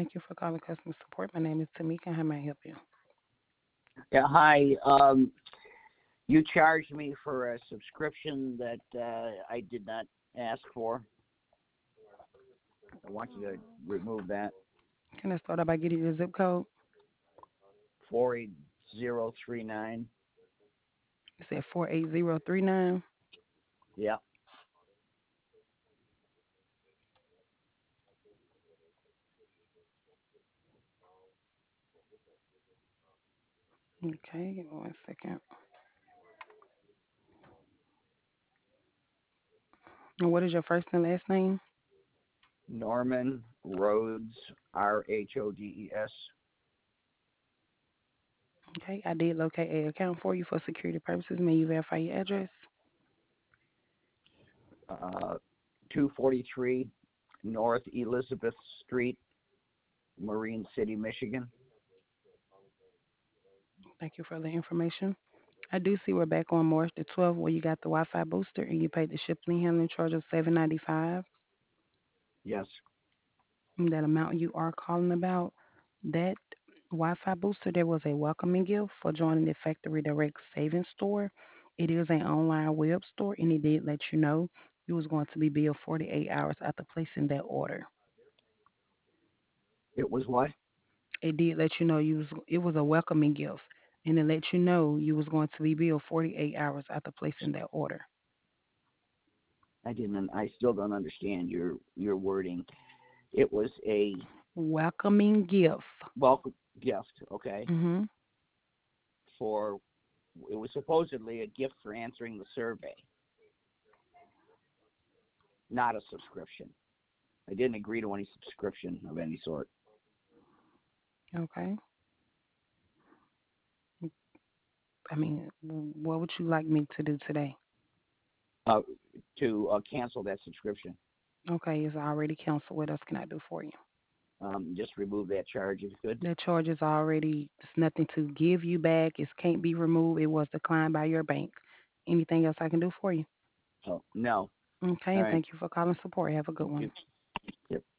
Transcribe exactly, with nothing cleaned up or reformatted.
Thank you for calling customer support. My name is Tamika. How may I help you? Yeah, hi. Um, you charged me for a subscription that uh, I did not ask for. I want you to remove that. Can I start out by getting your zip code? four eight zero three nine. You said four eight zero three nine. Yeah. Okay, give me one second. And what is your first and last name? Norman Rhodes, R H O D E S. Okay, I did locate a account for you for security purposes. May you verify your address? Uh, two forty-three North Elizabeth Street, Marine City, Michigan. Thank you for the information. I do see we're back on March the twelfth where you got the Wi-Fi booster and you paid the shipping and handling charge of seven ninety-five. Yes. And that amount you are calling about, that Wi-Fi booster, there was a welcoming gift for joining the Factory Direct Savings Store. It is an online web store, and it did let you know you was going to be billed forty-eight hours after placing that order. It was what? It did let you know you was it was a welcoming gift, and it let you know you was going to be billed forty-eight hours after placing that order. I didn't. I still don't understand your your wording. It was a Welcoming gift. welcome gift. Okay. Mhm. For it was supposedly a gift for answering the survey, not a subscription. I didn't agree to any subscription of any sort. Okay. I mean, what would you like me to do today? Uh, to uh, cancel that subscription. Okay, it's already canceled. What else can I do for you? Um, just remove that charge if you could. That charge is already, it's nothing to give you back. It can't be removed. It was declined by your bank. Anything else I can do for you? Oh no. Okay, All and right. thank you for calling support. Have a good Thank one. you. Yep.